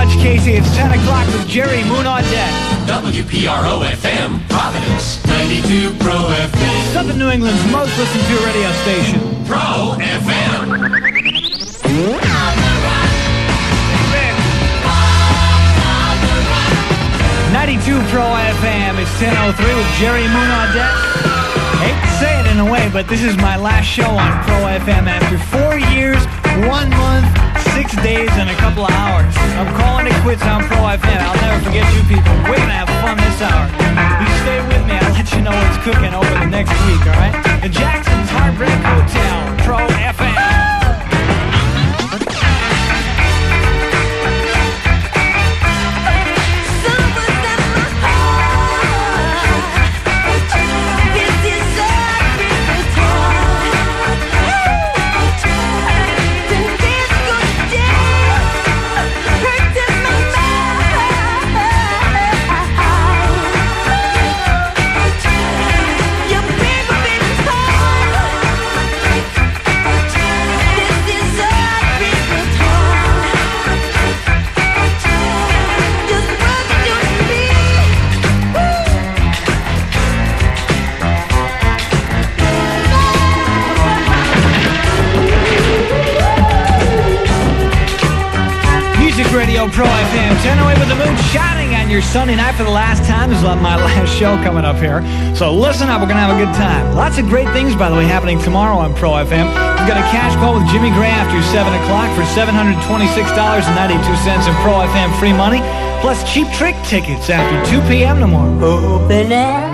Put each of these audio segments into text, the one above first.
Butch Casey. It's 10 o'clock with Jerry Moon on deck. WPRO-FM, Providence, 92 Pro FM. Southern New England's most listened to radio station. Pro FM. 92 Pro FM. It's 10:03 with Jerry Moon on deck. Hate to say it in a way, but this is my last show on Pro FM after 4 years, 1 month, 6 days, and a couple of hours. I'm calling it quits on Pro FM. I'll never forget you people. We're going to have fun this hour. You stay with me. I'll let you know what's cooking over the next week, all right? The Jackson's Heartbreak Hotel, Pro FM. Radio Pro FM, 10:08 with the moon shining on your Sunday night for the last time. This is my last show coming up here. So listen up, we're going to have a good time. Lots of great things, by the way, happening tomorrow on Pro FM. We've got a cash call with Jimmy Gray after 7 o'clock for $726.92 in Pro FM free money, plus Cheap Trick tickets after 2 p.m. tomorrow. Open it.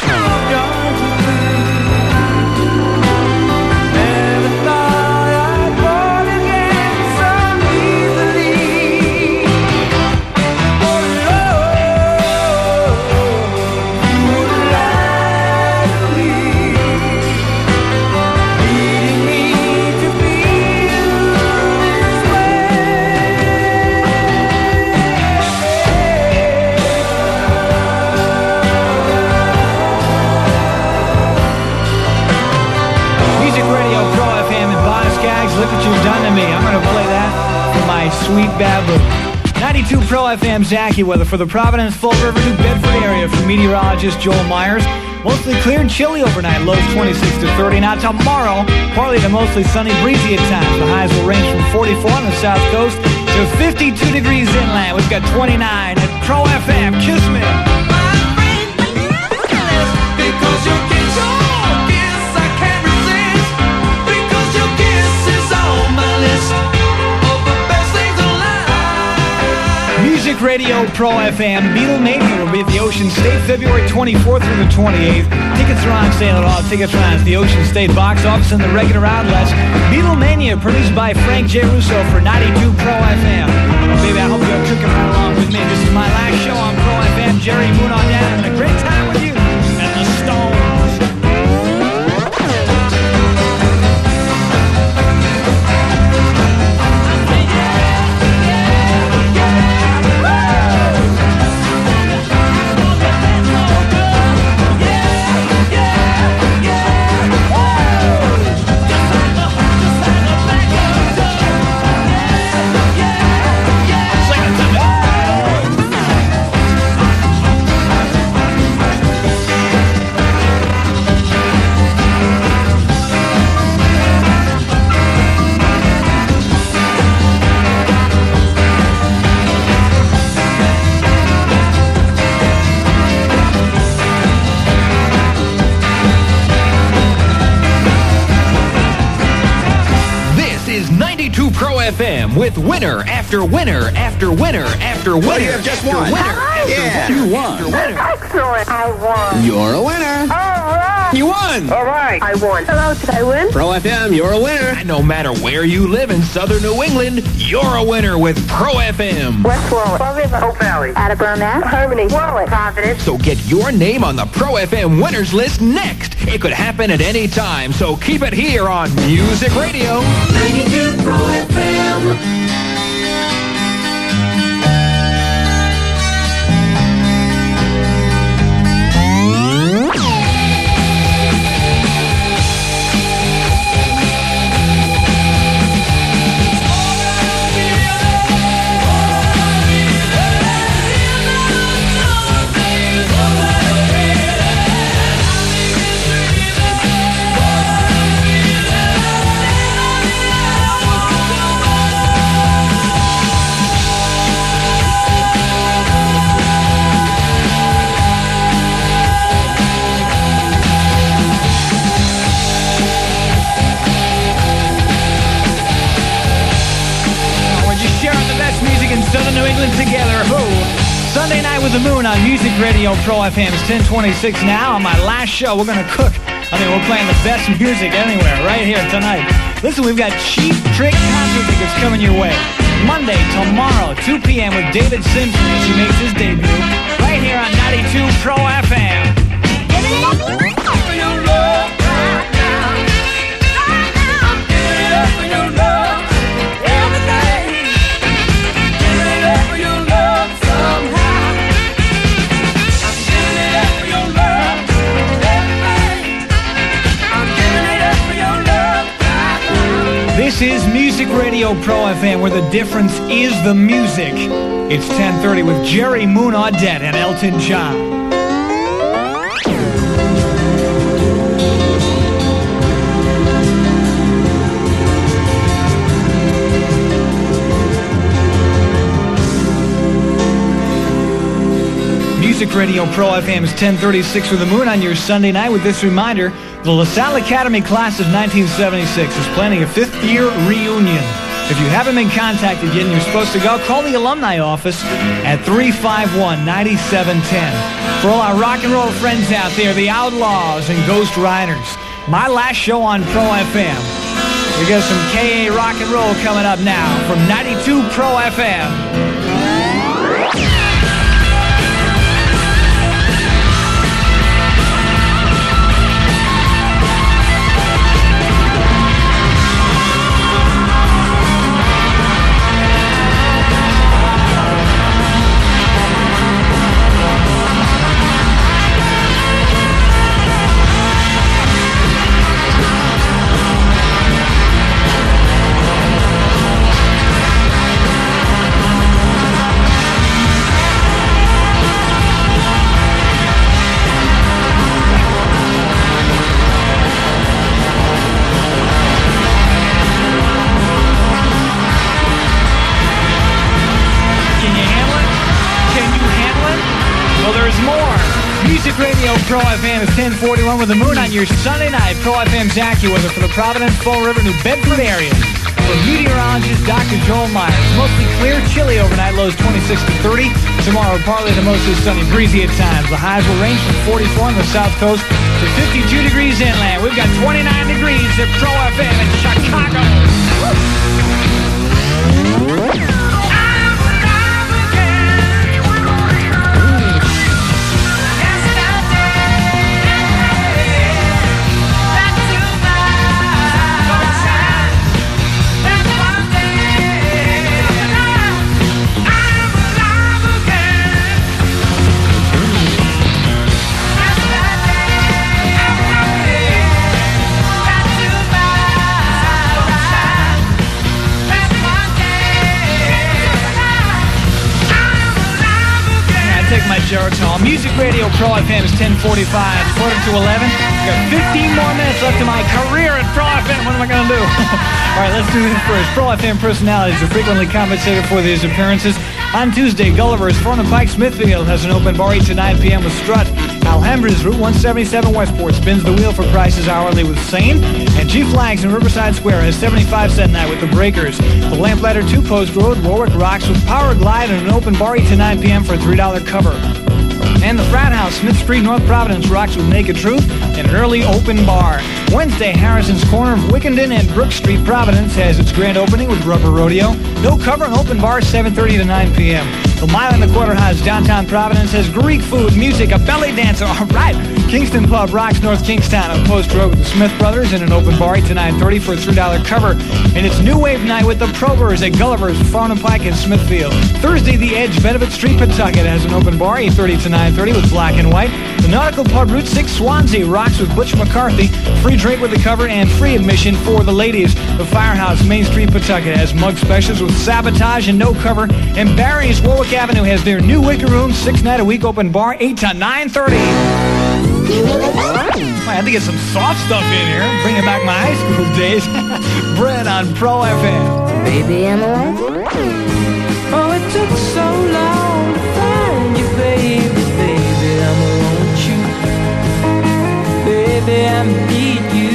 Look what you've done to me. I'm going to play that for my sweet babu. 92 Pro FM Zachy weather for the Providence, Fall River, New Bedford area from meteorologist Joel Myers. Mostly clear and chilly overnight, lows 26 to 30. Now tomorrow, partly to mostly sunny, breezy at times. The highs will range from 44 on the south coast to 52 degrees inland. We've got 29 at Pro FM. Kiss me. Because your kiss, I can't resist. Because your kiss is on my list of the best things alive. Music Radio Pro FM. Beatlemania will be at the Ocean State February 24th through the 28th. Tickets are on sale at all tickets are at the Ocean State box office and the regular outlets. Beatlemania produced by Frank J. Russo for 92 Pro FM. Oh, baby, I hope you're cooking right along with me. This is my last show on Pro FM. Jerry Moon on that. Having a great time with you and the Stones. Pro FM with winner after winner after winner after winner. Well, you have just won. Yeah. You won. Excellent. I won. You're a winner. All right. You won. All right. I won. Hello, did I win? Pro FM, you're a winner. And no matter where you live in Southern New England, you're a winner with Pro FM. West Warwick. Fall River. Hope Valley. Attleboro, Mass. Harmony. Warwick. Providence. So get your name on the Pro FM winners list next. It could happen at any time, so keep it here on Music Radio. 92 Pro FM. Sunday Night with the Moon on Music Radio Pro FM. It's 10:26 now. On my last show, we're going to cook. I mean, we're playing the best music anywhere right here tonight. Listen, we've got Cheap Trick concert tickets coming your way. Monday, tomorrow, 2 p.m. with David Simpson as he makes his debut. Right here on 92 Pro FM. This is Music Radio Pro FM, where the difference is the music. It's 10:30 with Jerry Moon Audette and Elton John. Music Radio Pro FM is 10:36 with the Moon on your Sunday night with this reminder. The LaSalle Academy class of 1976 is planning a 5th-year reunion. If you haven't been contacted yet and you're supposed to go, call the alumni office at 351-9710. For all our rock and roll friends out there, the Outlaws and Ghost Riders, my last show on Pro FM. We got some KA rock and roll coming up now from 92 Pro FM. Music Radio Pro FM is 1041 with the Moon on your Sunday night. Pro FM's AccuWeather for the Providence, Fall River, New Bedford area. From meteorologist Dr. Joel Myers. Mostly clear, chilly overnight, lows 26 to 30. Tomorrow, partly to mostly sunny, breezy at times. The highs will range from 44 on the south coast to 52 degrees inland. We've got 29 degrees at Pro FM in Chicago. Geritol. Music Radio Pro FM is 10:45, quarter to 11. Got 15 more minutes left of my career at Pro FM. What am I going to do? All right, let's do this first. Pro FM personalities are frequently compensated for these appearances. On Tuesday, Gulliver's, Farnham Pike, Smithfield has an open bar 8 to 9 p.m. with Strut. Alhambra's Route 177 Westport spins the wheel for prices hourly with Sane. And G Flags in Riverside Square has 75-cent night with the Breakers. The Lamplighter 2 Post Road, Warwick rocks with Power Glide and an open bar 8 to 9 p.m. for a $3 cover. And the Frat House, Smith Street, North Providence, rocks with Naked Truth and an early open bar. Wednesday, Harrison's Corner of Wickenden and Brook Street, Providence, has its grand opening with Rubber Rodeo. No cover and open bar, 7:30 to 9 p.m. The Mile and the Quarter House, downtown Providence, has Greek food, music, a belly dancer. All right. Kingston Pub rocks North Kingstown on Post Road with the Smith Brothers and an open bar 8 to 9:30 for a $3 cover. And it's New Wave Night with the Probers at Gulliver's, Farnham Pike, and Smithfield. Thursday, The Edge, Benefit Street, Pawtucket, has an open bar 8:30 to 9:30 with Black and White. The Nautical Pub Route 6 Swansea rocks with Butch McCarthy. Free drink with a cover and free admission for the ladies. The Firehouse, Main Street, Pawtucket, has mug specials with Sabotage and no cover. And Barry's, Warwick Avenue, has their new Wicker Room 6-night-a-week open bar 8 to 9:30. I had to get some soft stuff in here. Bringing back my high school days. Bread on Pro FM. Baby, I'm alive. Oh, it took so long to find you, baby. Baby, I'm want you. Baby, I need you.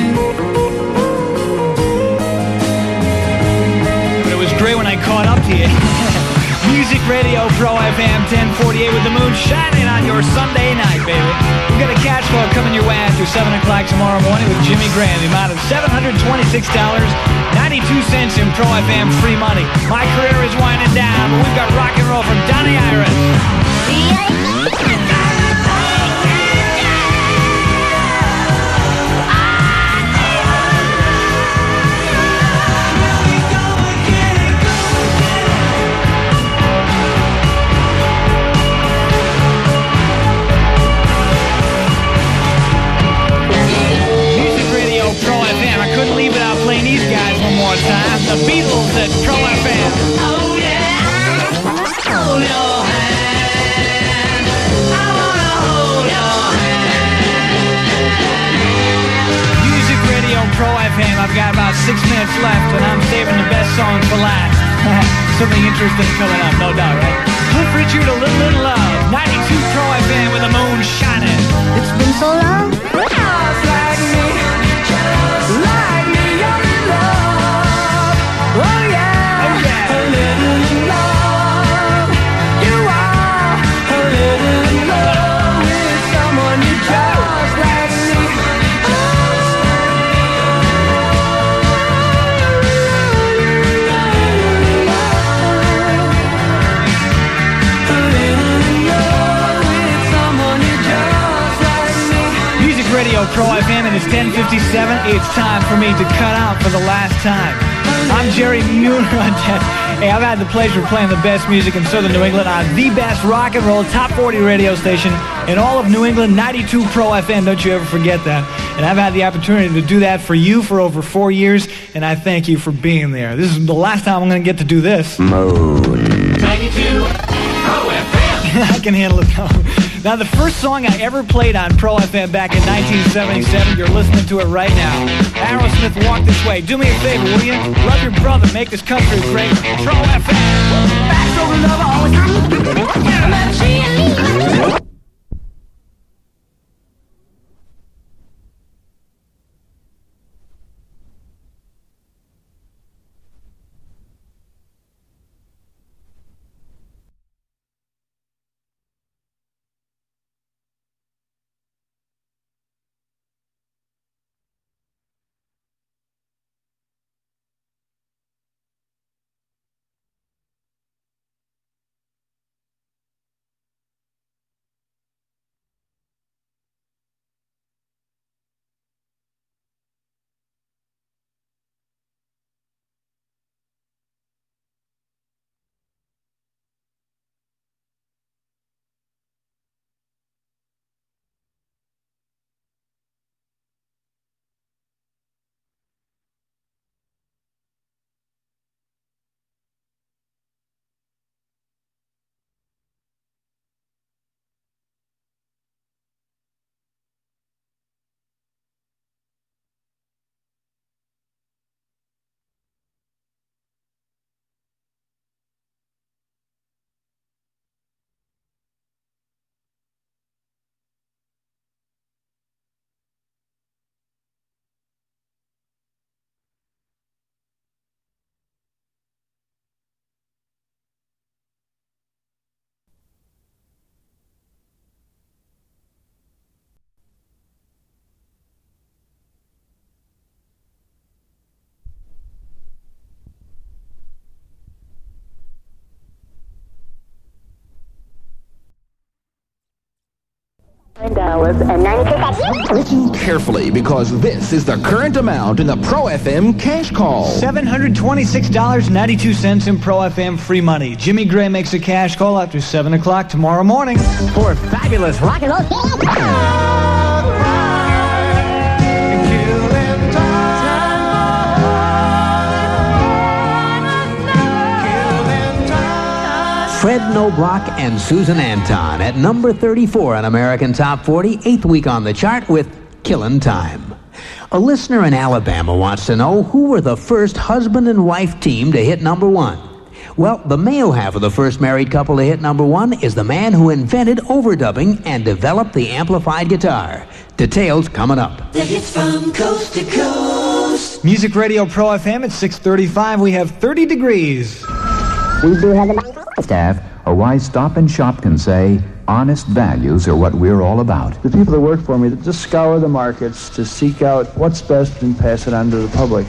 But it was great when I caught up to you. Music Radio Radio Pro FM 1048 with the moon shining on your Sunday night, baby. We've got a cash flow coming your way after 7 o'clock tomorrow morning with Jimmy Graham. The amount of $726.92 in Pro FM free money. My career is winding down, but we've got rock and roll from Donnie Iris. Pro FM. I couldn't leave without playing these guys one more time. The Beatles at Pro FM. Oh yeah, hold your hand. I wanna hold your hand. Music Radio Pro FM. I've got about 6 minutes left, and I'm saving the best song for last. Something interesting coming up, no doubt, right? Cliff Richard, A Little Little Love. 92 Pro FM with the moon shining. It's been so long. Just like me. Like me, you're in love. Oh yeah, Oh yeah. a little in love. You are a little in love with someone you just like me. A little in love with someone you just like me. Music Radio Pro FM, and it's 10:57. It's time for me to cut out for the last time. I'm Jerry Munrodet. Hey, I've had the pleasure of playing the best music in Southern New England on the best rock and roll top 40 radio station in all of New England, 92 Pro FM. Don't you ever forget that. And I've had the opportunity to do that for you for over 4 years, and I thank you for being there. This is the last time I'm going to get to do this. 92 Pro FM. I can handle it now. Now, the first song I ever played on Pro FM back in 1977, you're listening to it right now. Aerosmith, Walk This Way. Do me a favor, will you? Love your brother, make this country great. Pro FM. Back over love always. And 92 cents. Listen carefully, because this is the current amount in the Pro FM cash call. $726.92 in Pro FM free money. Jimmy Gray makes a cash call after 7 o'clock tomorrow morning. For fabulous rock and roll. Fred Noblock and Susan Anton at number 34 on American Top 40, 8th week on the chart with Killin' Time. A listener in Alabama wants to know who were the first husband and wife team to hit number one. Well, the male half of the first married couple to hit number one is the man who invented overdubbing and developed the amplified guitar. Details coming up. The hits from coast to coast. Music Radio Pro FM at 6:35. We have 30 degrees. We do have the staff, or why Stop and Shop can say, honest values are what we're all about. The people that work for me that just scour the markets to seek out what's best and pass it on to the public.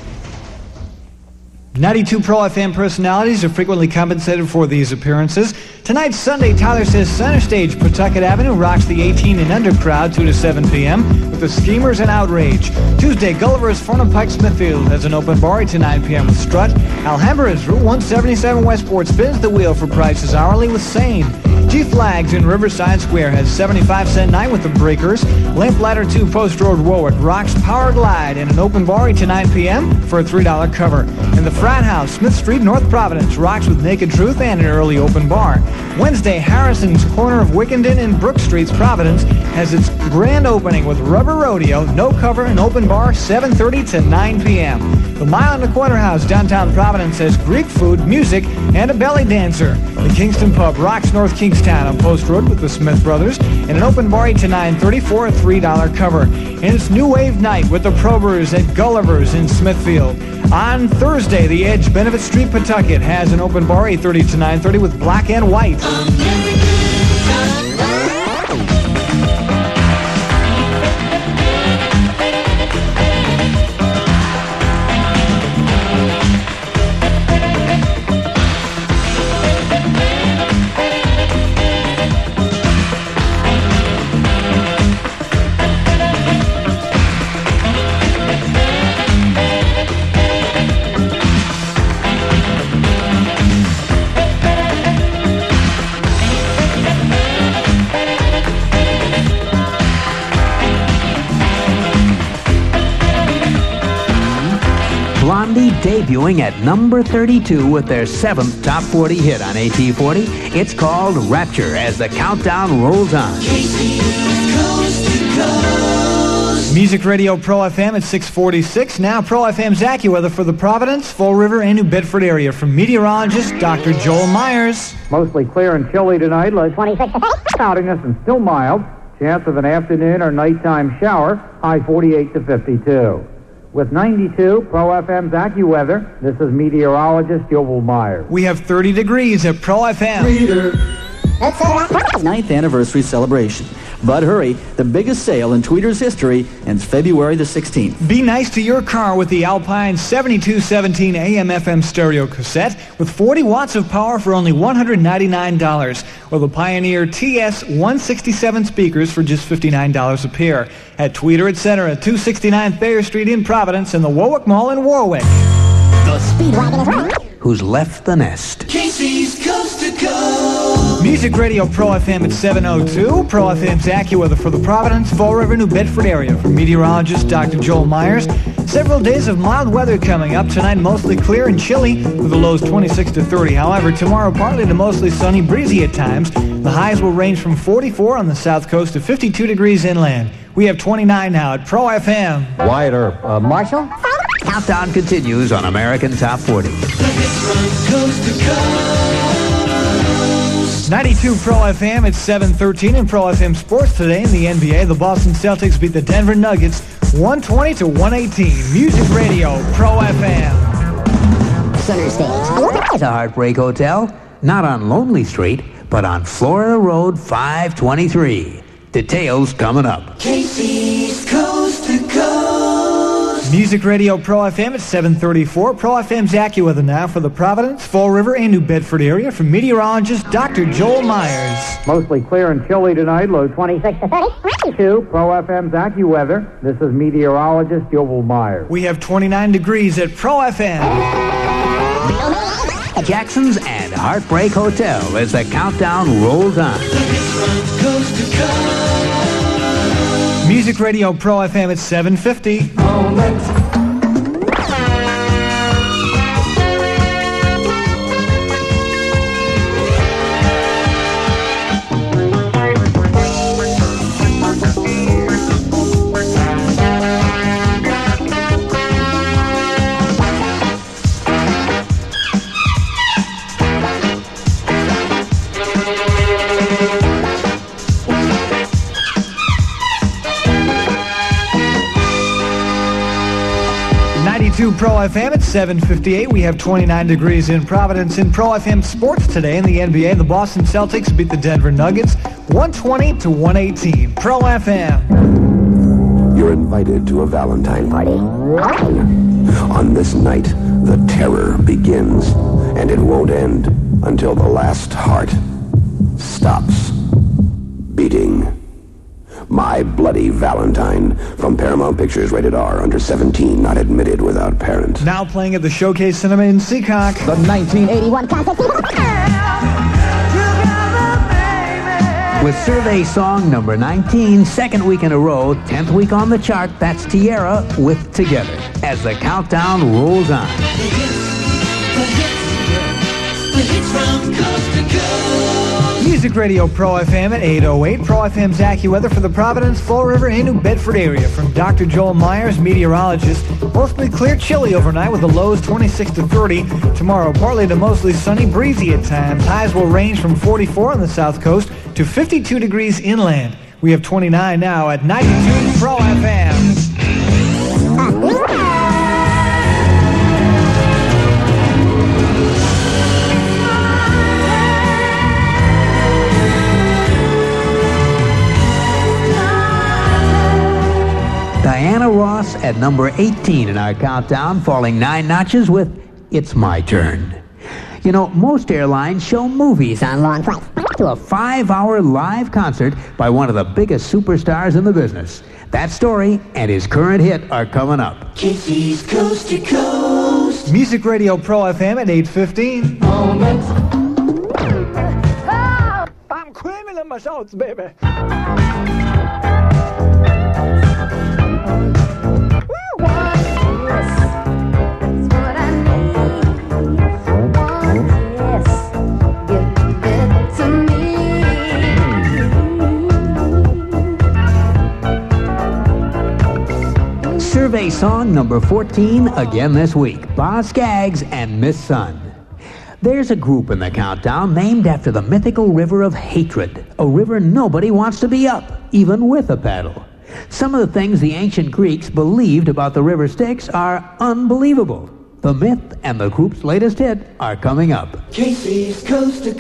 92 Pro FM personalities are frequently compensated for these appearances. Tonight, Sunday, Tyler Says Center Stage, Pawtucket Avenue, rocks the 18 and under crowd 2 to 7 p.m. with the Schemers and Outrage. Tuesday, Gulliver's Farnham Pike Smithfield has an open bar 8 to 9 p.m. with Strut. Alhambra's Route 177 Westport spins the wheel for prices hourly with Sane. G-Flags in Riverside Square has 75-cent night with the Breakers. Lamplighter 2 Post Road Warwick rocks Power Glide in an open bar 8 to 9 p.m. for a $3 cover. And the Frat House, Smith Street, North Providence, rocks with Naked Truth and an early open bar. Wednesday, Harrison's corner of Wickenden and Brook Streets, Providence, has its grand opening with Rubber Rodeo, no cover, and open bar 7:30 to 9 p.m. The Mile and the Corner House, downtown Providence, has Greek food, music, and a belly dancer. The Kingston Pub rocks North Kingstown on Post Road with the Smith Brothers, and an open bar 8 to 9:30 for a $3 cover. And it's New Wave Night with the Probers at Gulliver's in Smithfield. On Thursday, the Edge, Benefit Street, Pawtucket, has an open bar 8:30 to 9:30 with Black and White. Blondie debuting at number 32 with their 7th top 40 hit on AT40. It's called Rapture as the countdown rolls on. Music Radio Pro FM at 646. Now Pro FM's AccuWeather for the Providence, Fall River, and New Bedford area from meteorologist Dr. Joel Myers. Mostly clear and chilly tonight, low 26. Cloudiness and still mild. Chance of an afternoon or nighttime shower, high 48 to 52. With 92, Pro FM's AccuWeather, this is meteorologist Joel Myers. We have 30 degrees at Pro FM. That's a 9th anniversary celebration. But hurry, the biggest sale in Tweeter's history ends February the 16th. Be nice to your car with the Alpine 7217 AM/FM stereo cassette with 40 watts of power for only $199, or the Pioneer TS 167 speakers for just $59 a pair. At Tweeter, etc., 269 Thayer Street in Providence and the Warwick Mall in Warwick. The Speedwagon is right. Who's left the nest? Casey's Coast to Coast. Music Radio Pro FM at 702. Pro FM's AccuWeather for the Providence, Fall River, New Bedford area from meteorologist Dr. Joel Myers. Several days of mild weather coming up. Tonight mostly clear and chilly with the lows 26 to 30. However, tomorrow partly to mostly sunny, breezy at times. The highs will range from 44 on the south coast to 52 degrees inland. We have 29 now at Pro FM. Wyatt Earp. Marshall? Countdown continues on American Top 40. 92 Pro FM at 7:13 in Pro FM Sports today in the NBA. The Boston Celtics beat the Denver Nuggets 120 to 118. Music Radio Pro FM. Center Stage. The Heartbreak Hotel, not on Lonely Street, but on Florida Road 523. Details coming up. Casey's Coast to Coast. Music Radio Pro FM at 7:34. Pro FM's AccuWeather now for the Providence, Fall River, and New Bedford area from meteorologist Dr. Joel Myers. Mostly clear and chilly tonight, low 26 to 32. Pro FM's AccuWeather, this is meteorologist Joel Myers. We have 29 degrees at Pro FM. Jackson's and Heartbreak Hotel as the countdown rolls on. Music Radio Pro FM at 7:50. 92 Pro FM at 7:58. We have 29 degrees in Providence. In Pro FM sports today in the NBA, the Boston Celtics beat the Denver Nuggets 120-118. Pro FM. You're invited to a Valentine party. On this night, the terror begins, and it won't end until the last heart stops beating. My Bloody Valentine from Paramount Pictures, rated R, under 17, not admitted without parent. Now playing at the Showcase Cinema in Seacock. The 1981 classic. With survey song number 19, second week in a row, 10th week on the chart, that's Tierra with Together, as the countdown rolls on. The hits from coast to coast. Music Radio Pro FM at 8:08. Pro FM's AccuWeather for the Providence, Fall River, and New Bedford area. From Dr. Joel Myers, meteorologist. Mostly clear, chilly overnight with the lows 26 to 30. Tomorrow, partly to mostly sunny, breezy at times. Highs will range from 44 on the south coast to 52 degrees inland. We have 29 now at 92 Pro FM. Diana Ross at number 18 in our countdown, falling 9 notches with It's My Turn. You know, most airlines show movies on long flights to a 5-hour live concert by one of the biggest superstars in the business. That story and his current hit are coming up. Casey's Coast to Coast. Music Radio Pro FM at 8:15. I'm creaming in my shorts, baby. Survey song number 14, again this week, Boz Scaggs and Miss Sun. There's a group in the countdown named after the mythical river of hatred, a river nobody wants to be up, even with a paddle. Some of the things the ancient Greeks believed about the river Styx are unbelievable. The myth and the group's latest hit are coming up. Casey's Coast to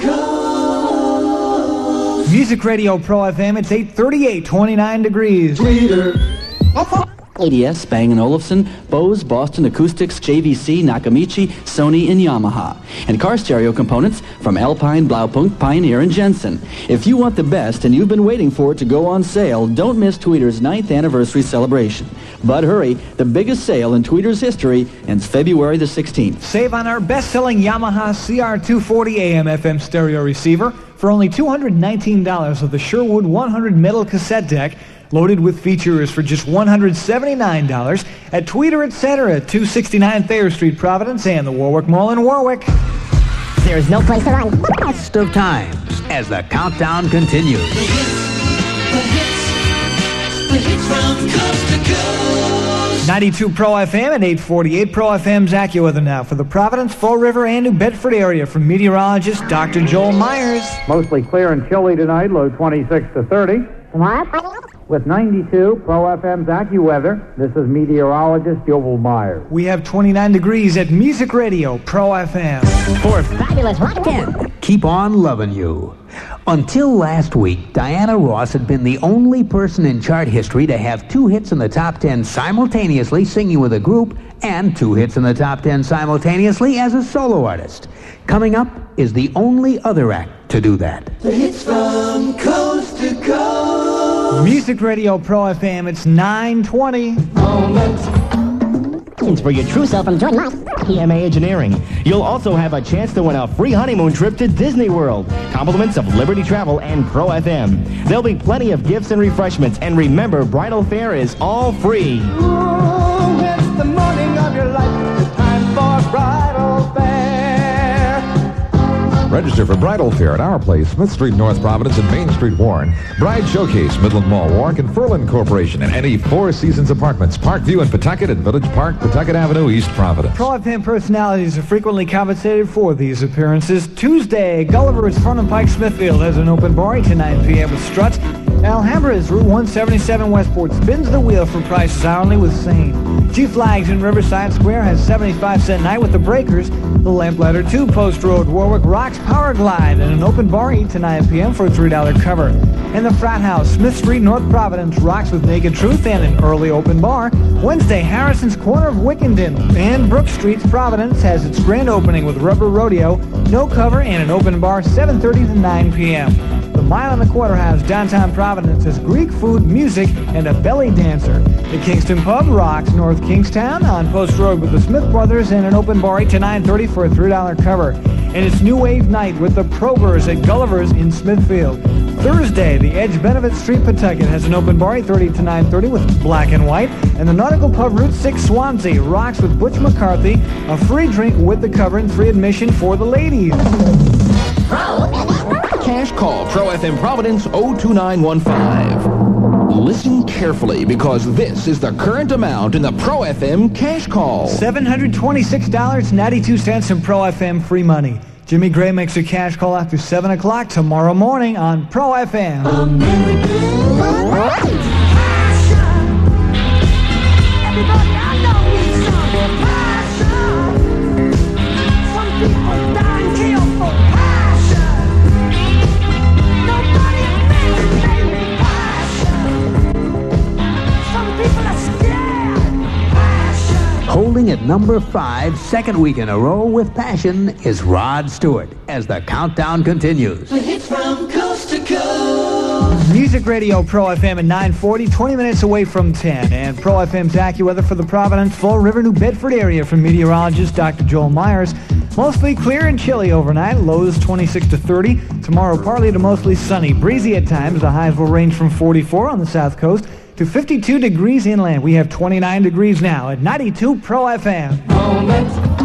Coast. Music Radio Pro FM, it's 8:38, 29 degrees. Leader. ADS, Bang & Olufsen, Bose, Boston Acoustics, JVC, Nakamichi, Sony, and Yamaha. And car stereo components from Alpine, Blaupunkt, Pioneer, and Jensen. If you want the best and you've been waiting for it to go on sale, don't miss Tweeter's 9th anniversary celebration. But hurry, the biggest sale in Tweeter's history ends February the 16th. Save on our best-selling Yamaha CR240 AM/FM stereo receiver for only $219 with the Sherwood 100 metal cassette deck, loaded with features for just $179 at Tweeter Etc. at 269 Thayer Street, Providence, and the Warwick Mall in Warwick. There's no place to run. Best of times as the countdown continues. The hits from coast to coast. 92 Pro FM at 8:48. Pro FM's AccuWeather now for the Providence, Fall River, and New Bedford area from meteorologist Dr. Joel Myers. Mostly clear and chilly tonight, low 26 to 30. With 92 Pro FM's AccuWeather, this is meteorologist Joel Myers. We have 29 degrees at Music Radio Pro FM. For fabulous rock 10, Keep On Loving You. Until last week, Diana Ross had been the only person in chart history to have 2 hits in the top 10 simultaneously singing with a group and 2 hits in the top 10 simultaneously as a solo artist. Coming up is the only other act to do that. The hits from coast to coast. Music Radio Pro FM, it's 9:20. For your true self, enjoy life. PMA Engineering. You'll also have a chance to win a free honeymoon trip to Disney World. Compliments of Liberty Travel and Pro FM. There'll be plenty of gifts and refreshments. And remember, bridal fare is all free. Ooh, it's the morning of your life. It's time for bridal fair. Register for bridal fair at our place, Smith Street, North Providence, and Main Street, Warren. Bride Showcase, Midland Mall, Warwick, and Furlan Corporation, and any Four Seasons Apartments, Parkview in Pawtucket, and Village Park, Pawtucket Avenue, East Providence. Pro FM personalities are frequently compensated for these appearances. Tuesday, Gulliver's Front and Pike Smithfield has an open bar 8 to 9 p.m. with Struts. Alhambra's Route 177 Westport spins the wheel for prices hourly with Sane. G-Flags in Riverside Square has 75-cent night with the Breakers. The Lamplighter 2 Post Road Warwick rocks Power Glide and an open bar 8 to 9 p.m. for a $3 cover. And the Frat House, Smith Street, North Providence, rocks with Naked Truth and an early open bar. Wednesday, Harrison's corner of Wickenden and Brook Street's Providence has its grand opening with Rubber Rodeo, no cover, and an open bar 7:30 to 9 p.m. The Mile and the Quarter House, downtown Providence, has Greek food, music, and a belly dancer. The Kingston Pub rocks North Kingstown on Post Road with the Smith Brothers and an open bar 8 to 9:30 for a $3 cover. And it's New Wave Night with the Probers at Gulliver's in Smithfield. Thursday, the Edge Benefit Street Pawtucket has an open bar 8:30 to 9:30 with Black and White. And the Nautical Pub Route 6 Swansea rocks with Butch McCarthy, a free drink with the cover and free admission for the ladies. Cash call Pro FM Providence 02915. Listen carefully because this is the current amount in the Pro FM cash call. $726.92 in Pro FM free money. Jimmy Gray makes a cash call after 7 o'clock tomorrow morning on Pro FM. Everybody, I know it's passion. Some people die and kill for passion. Nobody thinks they need passion. Some people are scared. Passion. Holding at number 5, second week in a row with passion, is Rod Stewart as the countdown continues. The hits from coast to coast. Music Radio Pro FM at 9:40, 20 minutes away from 10. And Pro FM's AccuWeather for the Providence, Fall River, New Bedford area from meteorologist Dr. Joel Myers. Mostly clear and chilly overnight, lows 26 to 30. Tomorrow partly to mostly sunny, breezy at times. The highs will range from 44 on the south coast to 52 degrees inland. We have 29 degrees now at 92 Pro FM. Moments.